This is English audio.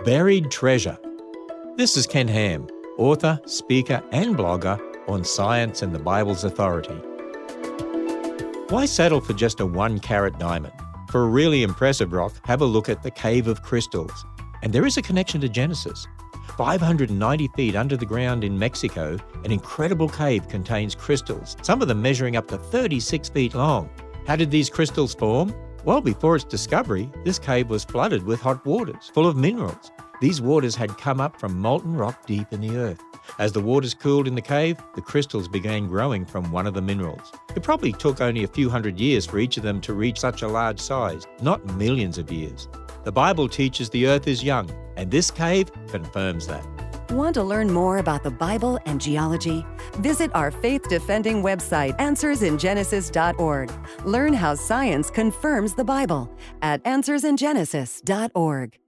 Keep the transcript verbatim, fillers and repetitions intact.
Buried treasure. This is Ken Ham, author, speaker and blogger on science and the Bible's authority. Why settle for just a one-carat diamond? For a really impressive rock, have a look at the Cave of Crystals. And there is a connection to Genesis. five hundred ninety feet under the ground in Mexico, an incredible cave contains crystals, some of them measuring up to thirty-six feet long. How did these crystals form? Well, before its discovery, this cave was flooded with hot waters, full of minerals. These waters had come up from molten rock deep in the earth. As the waters cooled in the cave, the crystals began growing from one of the minerals. It probably took only a few hundred years for each of them to reach such a large size, not millions of years. The Bible teaches the earth is young, and this cave confirms that. Want to learn more about the Bible and geology? Visit our faith-defending website, answers in genesis dot org. Learn how science confirms the Bible at answers in genesis dot org.